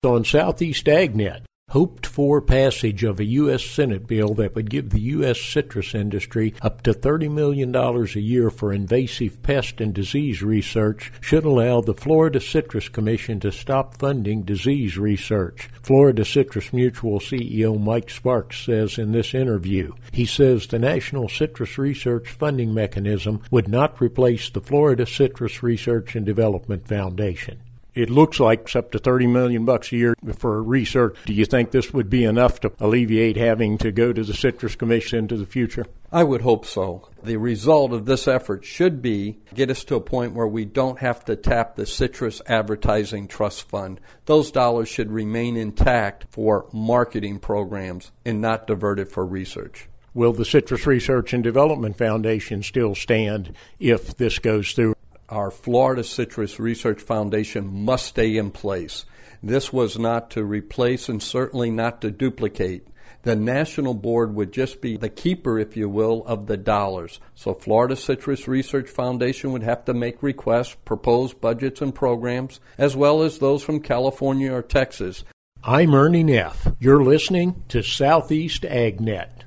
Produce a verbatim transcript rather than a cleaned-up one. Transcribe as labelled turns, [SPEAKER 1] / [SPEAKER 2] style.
[SPEAKER 1] On Southeast AgNet, hoped-for passage of a U S Senate bill that would give the U S citrus industry up to thirty million dollars a year for invasive pest and disease research should allow the Florida Citrus Commission to stop funding disease research. Florida Citrus Mutual C E O Mike Sparks says in this interview, he says the National Citrus Research Funding Mechanism would not replace the Florida Citrus Research and Development Foundation. It looks like it's up to thirty million dollars bucks a year for research. Do you think this would be enough to alleviate having to go to the Citrus Commission into the future?
[SPEAKER 2] I would hope so. The result of this effort should be get us to a point where we don't have to tap the Citrus Advertising Trust Fund. Those dollars should remain intact for marketing programs and not diverted for research.
[SPEAKER 1] Will the Citrus Research and Development Foundation still stand if this goes through?
[SPEAKER 2] Our Florida Citrus Research Foundation must stay in place. This was not to replace and certainly not to duplicate. The national board would just be the keeper, if you will, of the dollars. So Florida Citrus Research Foundation would have to make requests, propose budgets and programs, as well as those from California or Texas.
[SPEAKER 1] I'm Ernie Neff. You're listening to Southeast AgNet.